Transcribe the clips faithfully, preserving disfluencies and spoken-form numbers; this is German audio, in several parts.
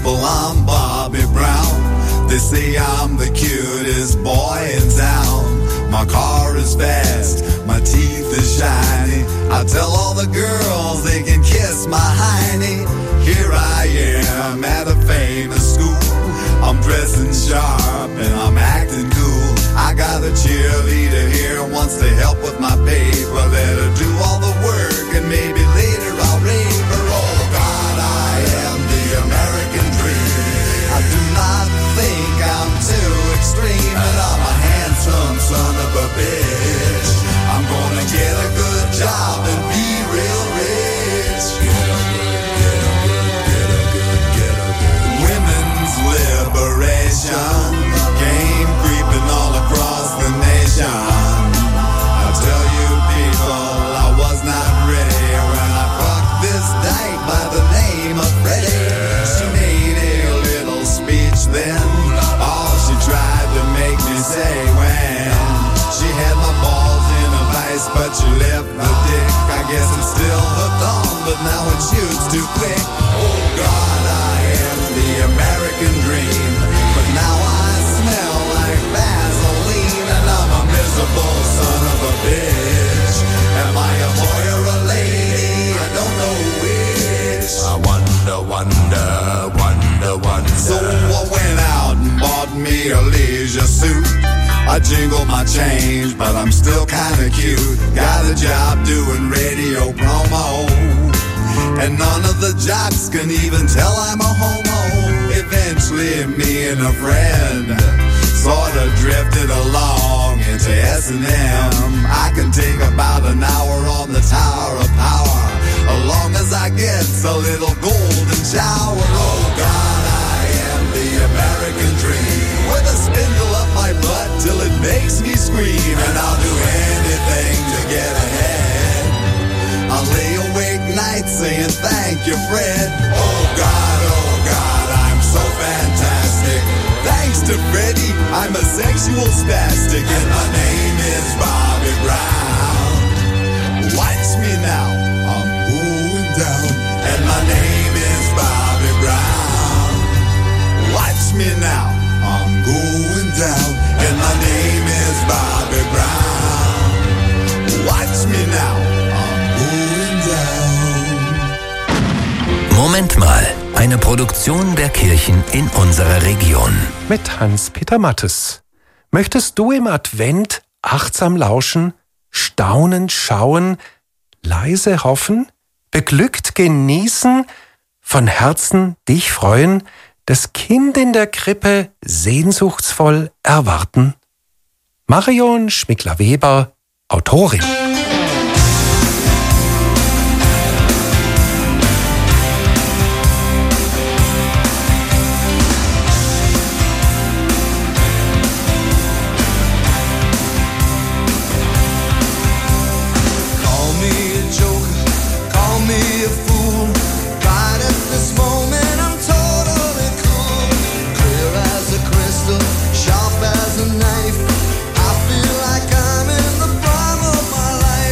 people, I'm Bobby Brown. They say I'm the cutest boy in town. My car is fast, my teeth is shiny. I tell all the girls they can kiss my hiney. Here I am at a famous school. I'm dressing sharp and I'm acting cool. I got a cheerleader here, wants to help with my paper. Let her do all the work and maybe later I'll rape her. Oh God, I am the American dream. I do not think I'm too extreme, and I'm a handsome son of a bitch. I'm gonna get a good job and be real rich. Get a good, get a good, get a good, get a good. Women's liberation came creeping all across the nation. I tell you people, I was not ready when I fucked this dyke by the name of Freddie. She made a little speech then. All she tried to make me say when she had my balls in a vice, but she left the dick. I guess it's still hooked on, but now it shoots too quick. Oh God, I am the American dream, but now I smell like Vaseline, and I'm a miserable son of a bitch. Am I a boy or a lady? I don't know which. I wonder, wonder, wonder, wonder. So I went out and bought me a leisure suit. I jingle my change, but I'm still kinda cute. Got a job doing radio promo, and none of the jocks can even tell I'm a homo. Eventually me and a friend sorta drifted along into S and M. I can take about an hour on the Tower of Power, as long as I get a little golden shower. Oh God, I am the American dream, with a spindle up my butt till it makes me scream, and I'll do anything to get ahead. I'll lay awake nights saying thank you, Fred. Oh God, oh God, I'm so fantastic. Thanks to Freddie, I'm a sexual spastic, and my name is Bobby Brown. Watch me now, I'm going down, and my name is Bobby Brown. Watch me now, I'm going down, and my name is Bobby Brown. Watch me now, I'm going down. Moment mal, eine Produktion der Kirchen in unserer Region. Mit Hans-Peter Mattes. Möchtest du im Advent achtsam lauschen, staunen, schauen, leise hoffen, beglückt genießen, von Herzen dich freuen, das Kind in der Krippe sehnsuchtsvoll erwarten? Marion Schmickler-Weber, Autorin. Sharp as a knife, I feel like I'm in the prime of my life.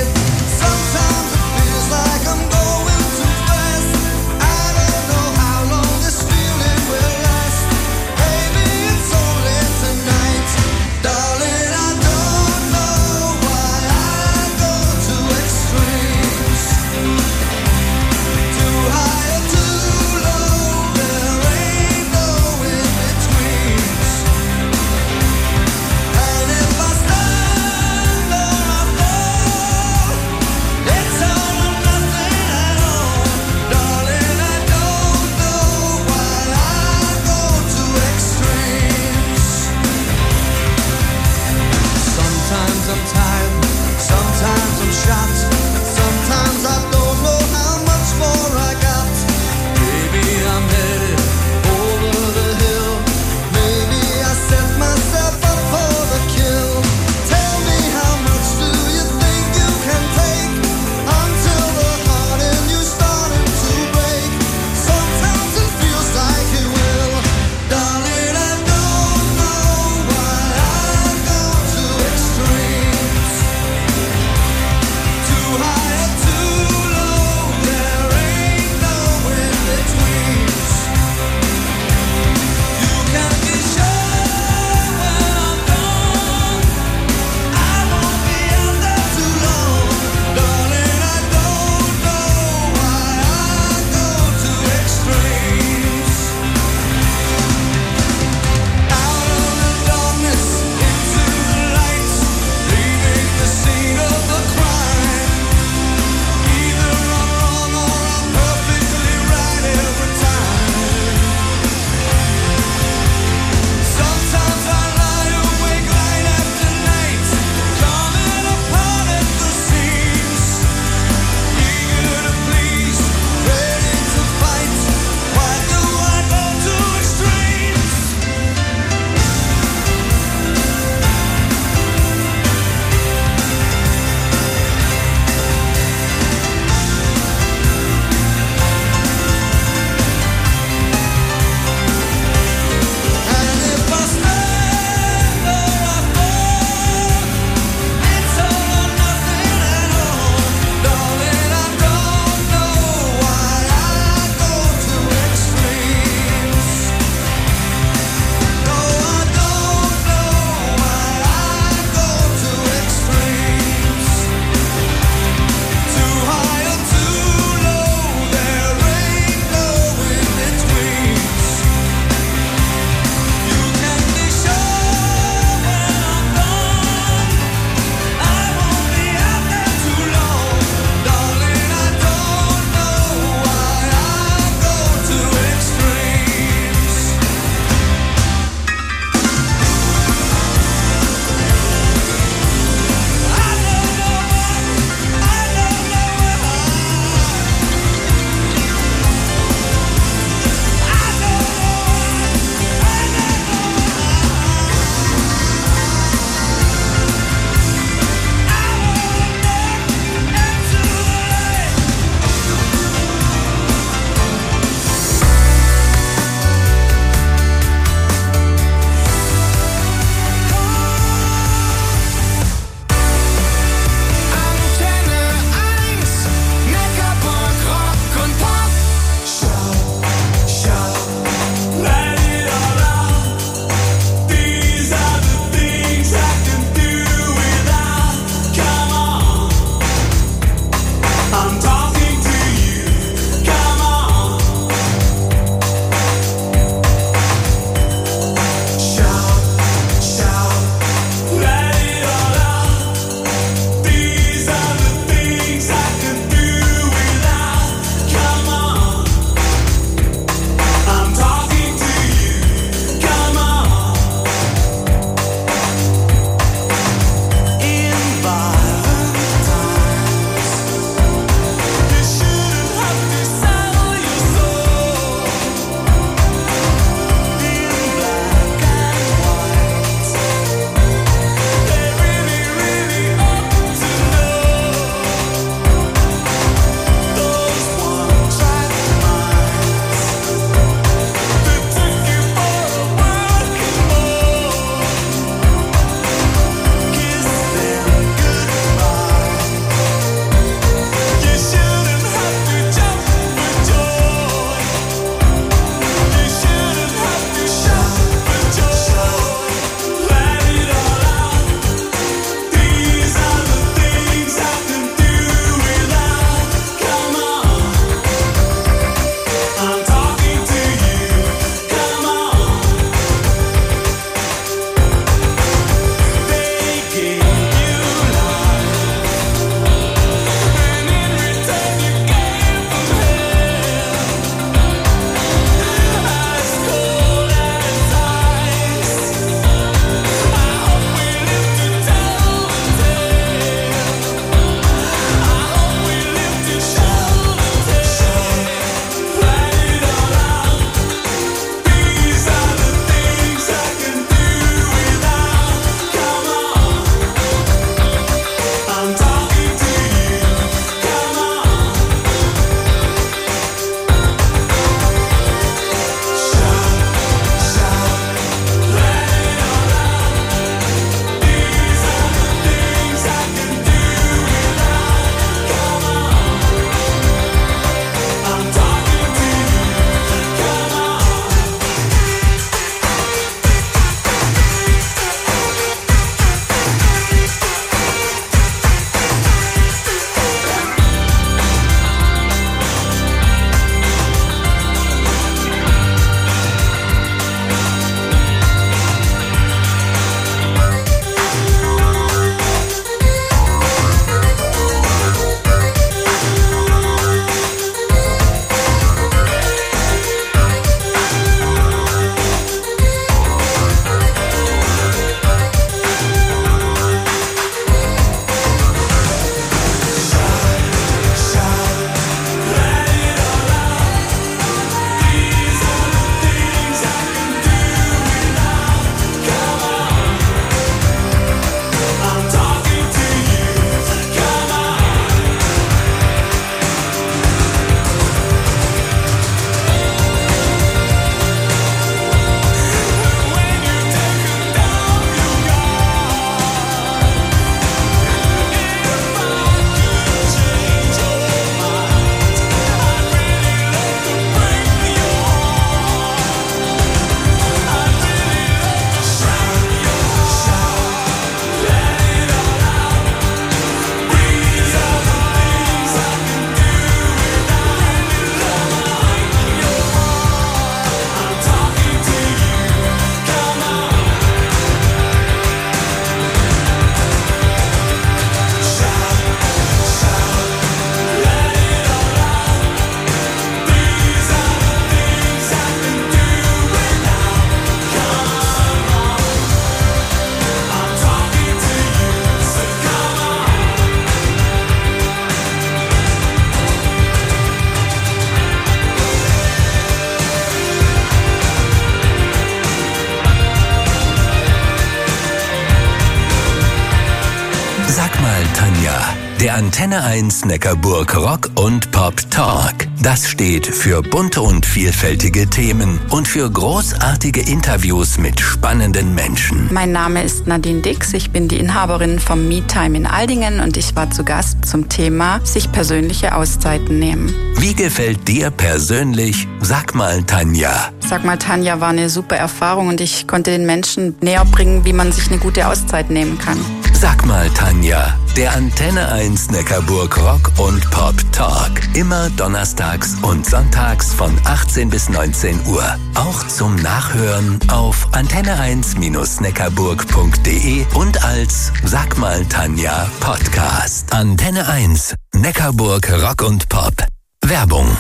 Der Antenne eins Neckarburg Rock und Pop Talk. Das steht für bunte und vielfältige Themen und für großartige Interviews mit spannenden Menschen. Mein Name ist Nadine Dix, ich bin die Inhaberin vom Me-Time in Aldingen und ich war zu Gast zum Thema sich persönliche Auszeiten nehmen. Wie gefällt dir persönlich? Sag mal, Tanja. Sag mal, Tanja, war eine super Erfahrung und ich konnte den Menschen näher bringen, wie man sich eine gute Auszeit nehmen kann. Sag mal, Tanja. Der Antenne eins Neckarburg Rock und Pop Talk. Immer donnerstags und sonntags von achtzehn bis neunzehn Uhr. Auch zum Nachhören auf antenne eins neckarburg punkt de und als Sag mal, Tanja Podcast. Antenne eins Neckarburg Rock und Pop. Werbung.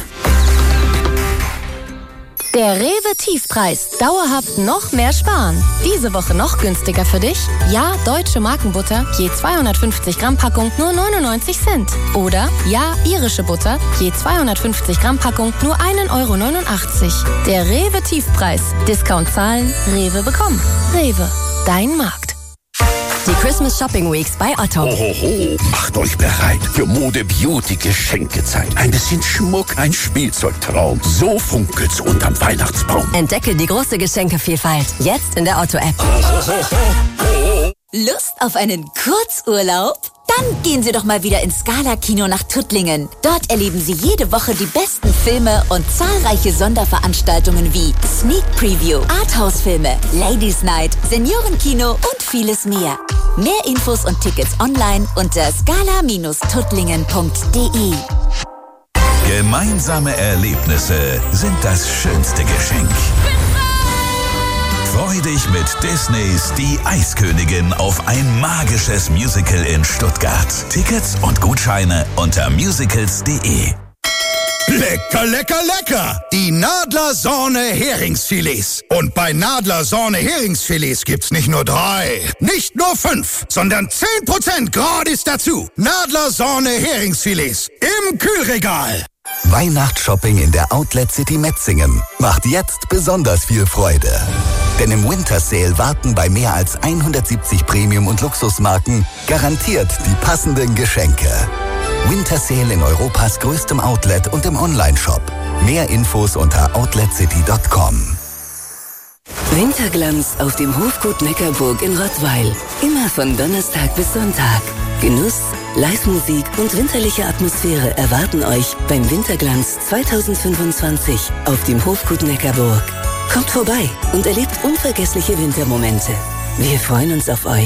Der Rewe Tiefpreis. Dauerhaft noch mehr sparen. Diese Woche noch günstiger für dich? Ja, deutsche Markenbutter, je zweihundertfünfzig Gramm Packung nur neunundneunzig Cent. Oder ja, irische Butter, je zweihundertfünfzig Gramm Packung nur ein Euro neunundachtzig. Der Rewe Tiefpreis. Discount zahlen, Rewe bekommen. Rewe, dein Markt. Die Christmas Shopping Weeks bei Otto. Ohoho, macht euch bereit für Mode, Beauty, Geschenkezeit. Ein bisschen Schmuck, ein Spielzeugtraum. So funkelt's unterm Weihnachtsbaum. Entdecke die große Geschenkevielfalt. Jetzt in der Otto-App. Lust auf einen Kurzurlaub? Dann gehen Sie doch mal wieder ins Scala-Kino nach Tuttlingen. Dort erleben Sie jede Woche die besten Filme und zahlreiche Sonderveranstaltungen wie Sneak Preview, Arthouse-Filme, Ladies Night, Seniorenkino und vieles mehr. Mehr Infos und Tickets online unter scala Bindestrich tuttlingen punkt de. Gemeinsame Erlebnisse sind das schönste Geschenk. Freu dich mit Disneys Die Eiskönigin auf ein magisches Musical in Stuttgart. Tickets und Gutscheine unter musicals punkt de. Lecker, lecker, lecker! Die Nadler Sorne Heringsfilets. Und bei Nadler Sorne Heringsfilets gibt's nicht nur drei, nicht nur fünf, sondern zehn Prozent gratis dazu. Nadler Sorne Heringsfilets im Kühlregal. Weihnachtsshopping in der Outlet City Metzingen macht jetzt besonders viel Freude. Denn im Winter Sale warten bei mehr als hundertsiebzig Premium- und Luxusmarken garantiert die passenden Geschenke. Winter Sale in Europas größtem Outlet und im Onlineshop. Mehr Infos unter outlet city punkt com. Winterglanz auf dem Hofgut Neckarburg in Rottweil. Immer von Donnerstag bis Sonntag. Genuss, Live-Musik und winterliche Atmosphäre erwarten euch beim Winterglanz zweitausendfünfundzwanzig auf dem Hofgut Neckarburg. Kommt vorbei und erlebt unvergessliche Wintermomente. Wir freuen uns auf euch.